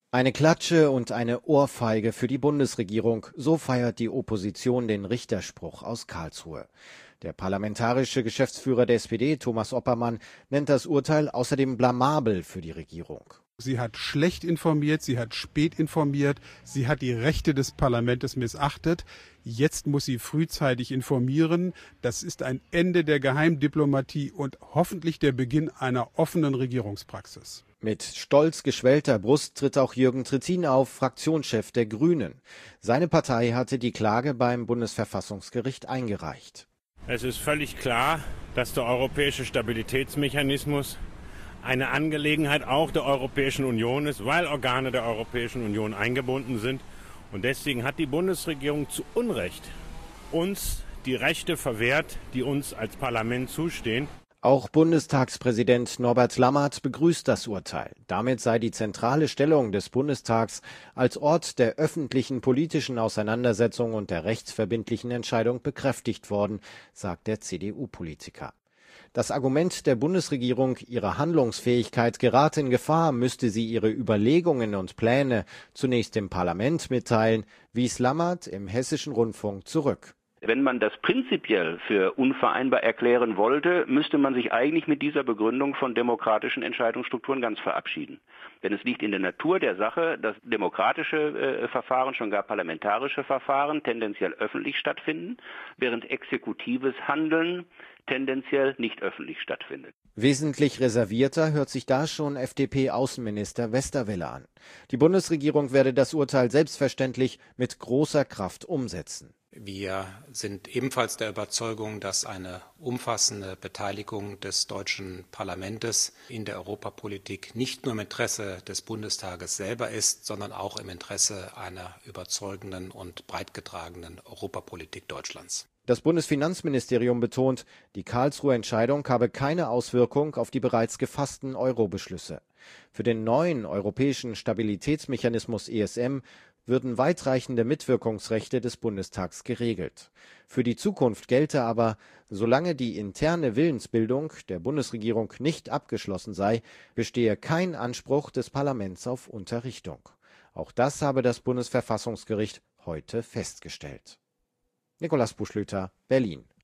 Eine Klatsche und eine Ohrfeige für die Bundesregierung, so feiert die Opposition den Richterspruch aus Karlsruhe. Der parlamentarische Geschäftsführer der SPD, Thomas Oppermann, nennt das Urteil außerdem blamabel für die Regierung. Sie hat schlecht informiert, sie hat spät informiert, sie hat die Rechte des Parlaments missachtet. Jetzt muss sie frühzeitig informieren. Das ist ein Ende der Geheimdiplomatie und hoffentlich der Beginn einer offenen Regierungspraxis. Mit stolz geschwellter Brust tritt auch Jürgen Trittin auf, Fraktionschef der Grünen. Seine Partei hatte die Klage beim Bundesverfassungsgericht eingereicht. Es ist völlig klar, dass der europäische Stabilitätsmechanismus eine Angelegenheit auch der Europäischen Union ist, weil Organe der Europäischen Union eingebunden sind. Und deswegen hat die Bundesregierung zu Unrecht uns die Rechte verwehrt, die uns als Parlament zustehen. Auch Bundestagspräsident Norbert Lammert begrüßt das Urteil. Damit sei die zentrale Stellung des Bundestags als Ort der öffentlichen politischen Auseinandersetzung und der rechtsverbindlichen Entscheidung bekräftigt worden, sagt der CDU-Politiker. Das Argument der Bundesregierung, ihre Handlungsfähigkeit gerate in Gefahr, müsste sie ihre Überlegungen und Pläne zunächst dem Parlament mitteilen, wies Lammert im Hessischen Rundfunk zurück. Wenn man das prinzipiell für unvereinbar erklären wollte, müsste man sich eigentlich mit dieser Begründung von demokratischen Entscheidungsstrukturen ganz verabschieden. Denn es liegt in der Natur der Sache, dass demokratische Verfahren, schon gar parlamentarische Verfahren, tendenziell öffentlich stattfinden, während exekutives Handeln tendenziell nicht öffentlich stattfindet. Wesentlich reservierter hört sich da schon FDP-Außenminister Westerwelle an. Die Bundesregierung werde das Urteil selbstverständlich mit großer Kraft umsetzen. Wir sind ebenfalls der Überzeugung, dass eine umfassende Beteiligung des deutschen Parlaments in der Europapolitik nicht nur im Interesse des Bundestages selber ist, sondern auch im Interesse einer überzeugenden und breit getragenen Europapolitik Deutschlands. Das Bundesfinanzministerium betont, die Karlsruher Entscheidung habe keine Auswirkung auf die bereits gefassten Euro-Beschlüsse. Für den neuen europäischen Stabilitätsmechanismus ESM würden weitreichende Mitwirkungsrechte des Bundestags geregelt. Für die Zukunft gelte aber, solange die interne Willensbildung der Bundesregierung nicht abgeschlossen sei, bestehe kein Anspruch des Parlaments auf Unterrichtung. Auch das habe das Bundesverfassungsgericht heute festgestellt. Nikolaus Buschlüter, Berlin.